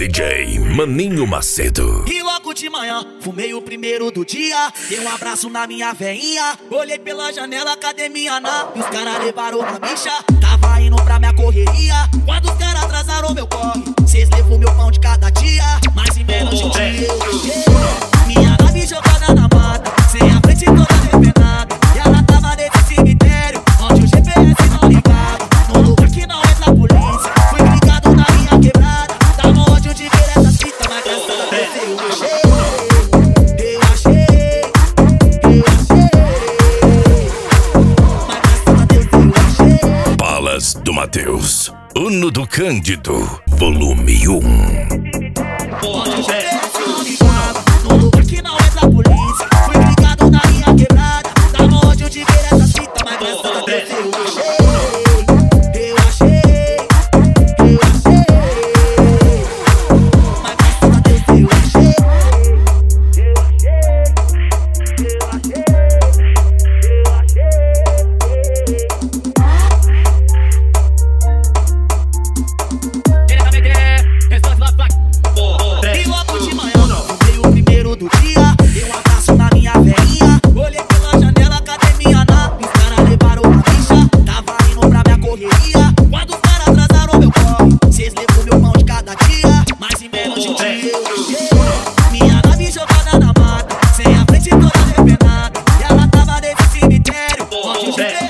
DJ Maninho Macedo. E logo de manhã, fumei o primeiro do dia. Dei um abraço na minha veinha. Olhei pela janela, cadê minha Ana? E os caras levaram uma bicha. Tava indo pra minha correria. Quando os caras atrasaram meu corre, cês levou meu pão de cada dia. Mas em menos de um dia eu cheguei. Minha nave jogada na mata, sem a frente toda depenada. E ela tava nesse cemitério, onde o GPS não ligava. No lugar que não entra a polícia, fui ligado na minha quebrada. Dava ódio de ver essas fitas, mas graças a Deus eu achei. Balas do Matheus, Uno do Cândido, volume 1. Onde o GPS não ligava, no lugar que não entra a polícia, fui ligado na minha quebrada. Dava ódio de ver essas fitas, mas graças a Deus eu achei. Minha nave jogada na mata, sem a frente toda depenada. E ela tava nesse cemitério, onde o